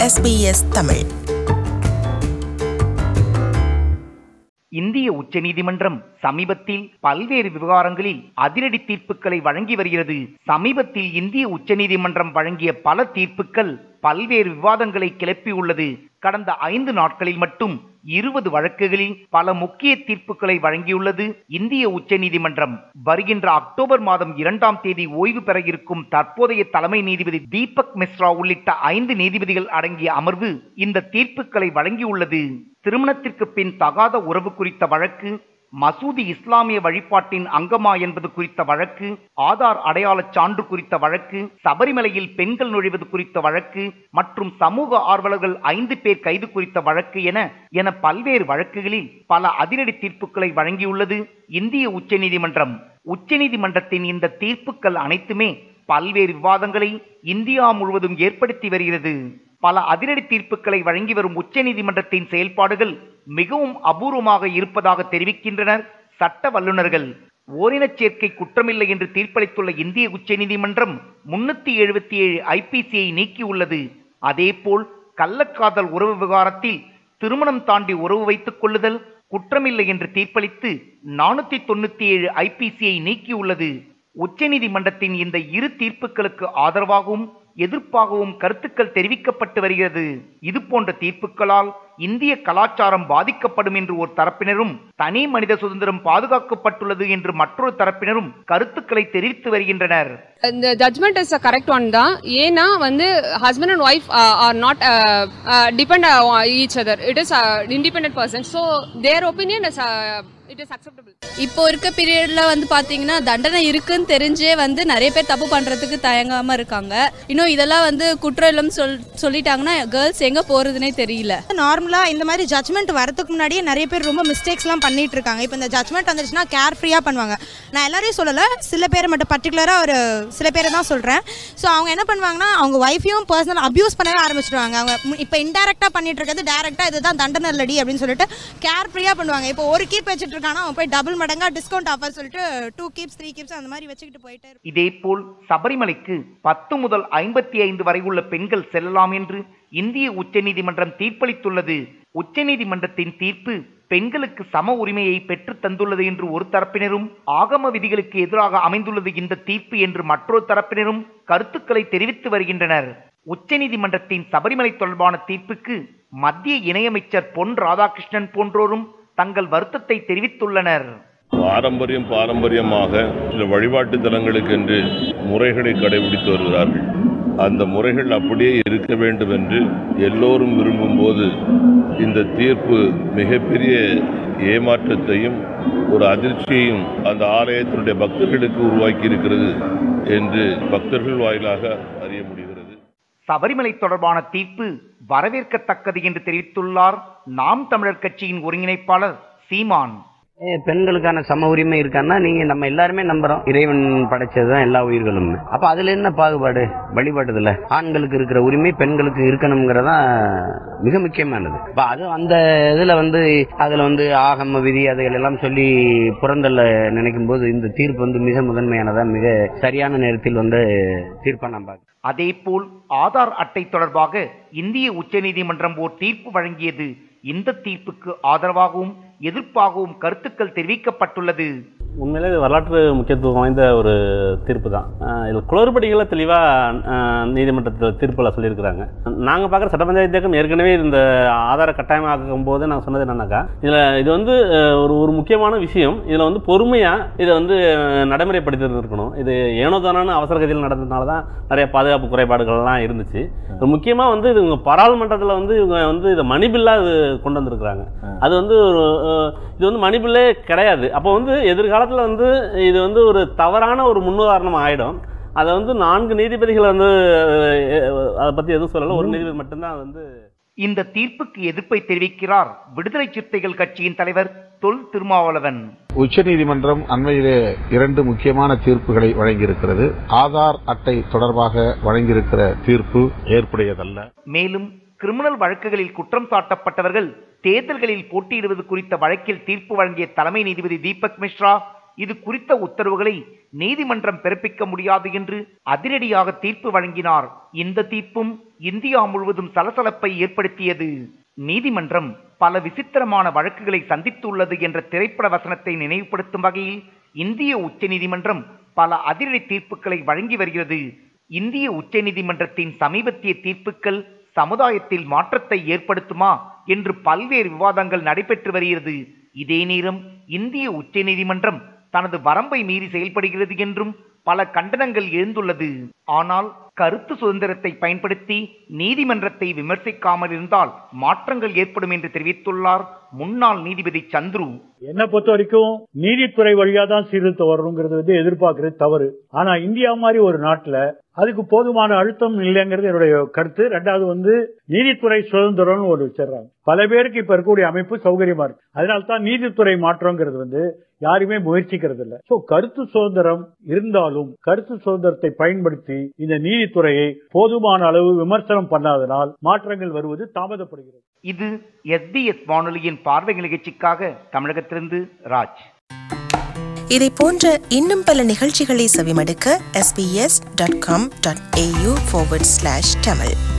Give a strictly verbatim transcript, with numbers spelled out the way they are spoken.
S B S Tamil. இந்திய உச்சநீதிமன்றம் சமீபத்தில் பல்வேறு விவகாரங்களில் அதிரடி தீர்ப்புகளை வழங்கி வருகிறது. சமீபத்தில் இந்திய உச்சநீதிமன்றம் வழங்கிய பல தீர்ப்புகள் பல்வேறு விவாதங்களை கிளப்பியுள்ளது. கடந்த ஐந்து நாட்களில் மட்டும் இருபது வழக்குகளில் பல முக்கிய தீர்ப்புகளை வழங்கியுள்ளது இந்திய உச்சநீதிமன்றம். வருகின்ற அக்டோபர் மாதம் இரண்டாம் தேதி ஓய்வு பெற இருக்கும் தற்போதைய தலைமை நீதிபதி தீபக் மிஸ்ரா உள்ளிட்ட ஐந்து நீதிபதிகள் அடங்கிய அமர்வு இந்த தீர்ப்புகளை வழங்கியுள்ளது. திருமணத்திற்கு பின் தகாத உறவு குறித்த வழக்கு, மசூதி இஸ்லாமிய வழிபாட்டின் அங்கமா என்பது குறித்த வழக்கு, ஆதார் அடையாள சான்று குறித்த வழக்கு, சபரிமலையில் பெண்கள் நுழைவது குறித்த வழக்கு மற்றும் சமூக ஆர்வலர்கள் ஐந்து பேர் கைது குறித்த வழக்கு என என பல்வேறு வழக்குகளில் பல அதிரடி தீர்ப்புகளை வழங்கியுள்ளது இந்திய உச்சநீதிமன்றம். உச்சநீதிமன்றத்தின் இந்த தீர்ப்புகள் அனைத்துமே பல்வேறு விவாதங்களை இந்தியா முழுவதும் ஏற்படுத்தி வருகிறது. பல அதிரடி தீர்ப்புகளை வழங்கி வரும் உச்சநீதிமன்றத்தின் செயல்பாடுகள் மிகவும் அபூர்வமாக இருப்பதாக தெரிவிக்கின்றனர் சட்ட வல்லுநர்கள். ஓரினச் சேர்க்கை குற்றமில்லை என்று தீர்ப்பளித்துள்ள இந்திய உச்சநீதிமன்றம் முன்னூத்தி எழுபத்தி ஏழு ஐபிசியை நீக்கியுள்ளது. அதேபோல் கள்ளக்காதல் உறவு விவகாரத்தில் திருமணம் தாண்டி உறவு வைத்துக் கொள்ளுதல் குற்றமில்லை என்று தீர்ப்பளித்து நானூத்தி தொண்ணூத்தி ஏழு ஐபிசியை நீக்கியுள்ளது. உச்சநீதிமன்றத்தின் இந்த இரு தீர்ப்புகளுக்கு ஆதரவாகவும் எதிர்ப்பாகவும் கருத்துக்கள் தெரிவிக்கப்பட்டு வருகிறது. இது போன்ற தீர்ப்புகளால் இந்திய கலாச்சாரம் பாதிக்கப்படும் என்று ஒரு தரப்பினரும், தனி மனித சுதந்திரம் பாதுகாக்கப்பட்டுள்ளது என்று மற்றொரு தரப்பினரும் கருத்துக்களை தெரிவித்து வருகின்றனர். இந்த judgement is a correct one தான். ஏன்னா வந்து husband and wife are not uh, uh, depend on each other. It is a independent person. So their opinion is uh, it is acceptable. இப்போ இருக்க பீரியட்ல வந்து பாத்தீங்கன்னா தண்டனை இருக்குன்னு தெரிஞ்சே வந்து நிறைய பேர் தப்பு பண்றதுக்கு தயங்காம இருக்காங்க. இன்னும் இதெல்லாம் வந்து குற்றம் இல்லைன்னு சொல் சொல்லிட்டாங்கன்னா கேர்ள்ஸ் எங்க போறதுனே தெரியல. நார்மலா இந்த மாதிரி ஜட்மெண்ட் வரதுக்கு முன்னாடியே நிறைய பேர் ரொம்ப மிஸ்டேக்ஸ் எல்லாம் பண்ணிட்டு இருக்காங்க. இப்போ இந்த ஜட்மெண்ட் வந்துச்சுன்னா கேர் ஃப்ரீயா பண்ணுவாங்க. நான் எல்லாரையும் சொல்லல, சில பேரை மட்டும் பர்டிகுலரா ஒரு சில பேரை தான் சொல்றேன். ஸோ அவங்க என்ன பண்ணுவாங்கன்னா அவங்க ஒய்ஃபையும் பர்சனல் அபியூஸ் பண்ணவே ஆரம்பிச்சிடுவாங்க. அவங்க இப்போ இன்டெரக்டா பண்ணிட்டு இருக்கிறது டைரக்டா இதுதான் தண்டனை இல்லடி அப்படின்னு சொல்லிட்டு கேர் ஃப்ரீயா பண்ணுவாங்க. இப்போ ஒரு கீப் வச்சுட்டு இருக்கானா அவன் போய் டபுள் மடங்கா டிஸ்கவுண்ட் ஆஃபர் சொல்லிட்டு டூ கீப்ஸ் த்ரீ கீப்ஸ் அந்த மாதிரி வச்சுக்கிட்டு போயிட்டே. இதேபோல் சபரிமலைக்கு பத்து முதல் ஐம்பத்தி ஐந்து வரை உள்ள பெண்கள் செல்லலாம் என்று இந்திய உச்சநீதிமன்றம் தீர்ப்பளித்துள்ளது. உச்சநீதிமன்றத்தின் தீர்ப்பு பெண்களுக்கு சம உரிமையை பெற்று தந்துள்ளது என்று ஒரு தரப்பினரும், ஆகம விதிகளுக்கு எதிராக அமைந்துள்ளது இந்த தீர்ப்பு என்று மற்றொரு தரப்பினரும் கருத்துக்களை தெரிவித்து வருகின்றனர். உச்சநீதிமன்றத்தின் சபரிமலை தொடர்பான தீர்ப்புக்கு மத்திய இணையமைச்சர் பொன் ராதாகிருஷ்ணன் போன்றோரும் தங்கள் வருத்தத்தை தெரிவித்துள்ளனர். பாரம்பரியம் பாரம்பரியமாக சில வழிபாட்டு தலங்களுக்கு என்று முறைகளை கடைபிடித்து வருகிறார்கள். அந்த முறைகள் அப்படியே இருக்க வேண்டும் என்று எல்லோரும் விரும்பும் போது இந்த தீர்ப்பு மிகப்பெரிய ஏமாற்றத்தையும் ஒரு அதிர்ச்சியையும் அந்த ஆலயத்தினுடைய பக்தர்களுக்கு உருவாக்கி இருக்கிறது என்று பக்தர்கள் வாயிலாக அறிய முடிகிறது. சபரிமலை தொடர்பான தீர்ப்பு வரவேற்கத்தக்கது என்று தெரிவித்துள்ளார் நாம் தமிழர் கட்சியின் ஒருங்கிணைப்பாளர் சீமான். பெண்களுக்கான சம உரிமை இருக்கான்னா நீங்க நம்ம எல்லாருமே நம்புறோம் இறைவன் படைச்சதுதான் எல்லா உயிர்களும். அப்ப அதுல என்ன பாகுபாடு வழிபாட்டுல ஆண்களுக்கு இருக்கிற உரிமை பெண்களுக்கு இருக்கணுங்கிறதா மிக முக்கியமானது. அது அந்த இதுல வந்து அதுல வந்து ஆகம விதி அதைகள் எல்லாம் சொல்லி புறந்தள்ள நினைக்கும் போது இந்த தீர்ப்பு வந்து மிக முதன்மையானதா, மிக சரியான நேரத்தில் வந்து தீர்ப்பா நம்ப. அதே போல் ஆதார் அட்டை தொடர்பாக இந்திய உச்சநீதிமன்றம் ஓர் தீர்ப்பு வழங்கியது. இந்த தீர்ப்புக்கு ஆதரவாகவும் எதிர்ப்பாகவும் கருத்துக்கள் தெரிவிக்கப்பட்டுள்ளது. உண்மையிலே இது வரலாற்று முக்கியத்துவம் வாய்ந்த ஒரு தீர்ப்பு தான். இதில் குளறுபடிகளை தெளிவாக நீதிமன்றத்தில் தீர்ப்பில் சொல்லியிருக்கிறாங்க. நாங்கள் பார்க்குற சட்ட பஞ்சாயத்து இயக்கம் ஏற்கனவே இந்த ஆதார கட்டாயமாக்கும் போது நாங்கள் சொன்னது என்னன்னாக்கா, இதில் இது வந்து ஒரு ஒரு முக்கியமான விஷயம். இதில் வந்து பொறுமையாக இதை வந்து நடைமுறைப்படுத்தி இருக்கணும். இது ஏனோ தானோன்னு அவசர கதியில் நடந்ததுனால தான் நிறைய பாதுகாப்பு குறைபாடுகள்லாம் இருந்துச்சு. முக்கியமாக வந்து இது இவங்க பாராளுமன்றத்தில் வந்து இவங்க வந்து இதை மணிபில்லாக இது கொண்டு வந்திருக்கிறாங்க. அது வந்து ஒரு இது வந்து மணிபில்லே கிடையாது. அப்போ வந்து எதிர்காலத்தில் வந்து இது வந்து ஒரு தவறான ஒரு முன்னுதாரணம் ஆகிடும். அதை வந்து நான்கு நீதிபதிகள் வந்து அதை பற்றி எதுவும் சொல்லலை, ஒரு நீதிபதி மட்டும்தான் வந்து. இந்த தீர்ப்புக்கு எதிர்ப்பை தெரிவிக்கிறார் விடுதலை சிறுத்தைகள் கட்சியின் தலைவர் தொல் திருமாவளவன். உச்சநீதிமன்றம் அண்மையிலே இரண்டு முக்கியமான தீர்ப்புகளை வழங்கியிருக்கிறது. ஆதார் அட்டை தொடர்பாக வழங்கியிருக்கிற தீர்ப்பு ஏற்புடையதல்ல. மேலும் கிரிமினல் வழக்குகளில் குற்றம் சாட்டப்பட்டவர்கள் தேர்தல்களில் போட்டியிடுவது குறித்த வழக்கில் தீர்ப்பு வழங்கிய தலைமை நீதிபதி தீபக் மிஸ்ரா இது குறித்த உத்தரவுகளை நீதிமன்றம் பிறப்பிக்க முடியாது என்று அதிரடியாக தீர்ப்பு வழங்கினார். இந்த தீர்ப்பும் இந்தியா முழுவதும் சலசலப்பை ஏற்படுத்தியது. நீதிமன்றம் பல விசித்திரமான வழக்குகளை சந்தித்துள்ளது என்ற திரைப்பட வசனத்தை நினைவுபடுத்தும் வகையில் இந்திய உச்சநீதிமன்றம் பல அதிரடி தீர்ப்புகளை வழங்கி வருகிறது. இந்திய உச்சநீதிமன்றத்தின் சமீபத்திய தீர்ப்புகள் சமுதாயத்தில் மாற்றத்தை ஏற்படுத்துமா என்று பல்வேறு விவாதங்கள் நடைபெற்று வருகிறது. இதே நேரம் இந்திய உச்சநீதிமன்றம் தனது வரம்பை மீறி செயல்படுகிறது என்றும் பல கண்டனங்கள் எழுந்துள்ளது. ஆனால் கருத்து சுதந்திரத்தை பயன்படுத்தி நீதிமன்றத்தை விமர்சிக்காமல் இருந்தால் மாற்றங்கள் ஏற்படும் என்று தெரிவித்துள்ளார் முன்னாள் நீதிபதி சந்துரு. என்ன பொறுத்த வரைக்கும் நீதித்துறை வழியா தான் சீர்திருத்தம் வரணுங்கிறது வந்து எதிர்பார்க்கறது தவறு. ஆனா இந்தியா மாதிரி ஒரு நாட்டுல அதுக்கு போதுமான அழுத்தம் இல்லைங்கிறது என்னுடைய கருத்து. ரெண்டாவது வந்து நீதித்துறை சுதந்திரம்னு ஒரு வச்சிடறாங்க. பல பேருக்கு இப்ப இருக்கக்கூடிய அமைப்பு சௌகரியமா இருக்கு. அதனால்தான் நீதித்துறை மாற்றம்ங்கிறது வந்து யாருமே முயற்சிக்கிறது இல்லை. சோ கருத்து சுதந்திரம் இருந்தாலும் கருத்து சுதந்திரத்தை பயன்படுத்தி இந்த நீதித்துறையை போதுமான அளவு விமர்சனம் பண்ணாதனால் மாற்றங்கள் வருவது தாமதப்படுகிறது. இது எஸ் பி எஸ் வானொலியின் பார்வை நிகழ்ச்சிக்காக தமிழகத்திலிருந்து ராஜ். இதை போன்ற இன்னும் பல நிகழ்ச்சிகளை செவிமடுக்க S B S dot com dot A U forward slash Tamil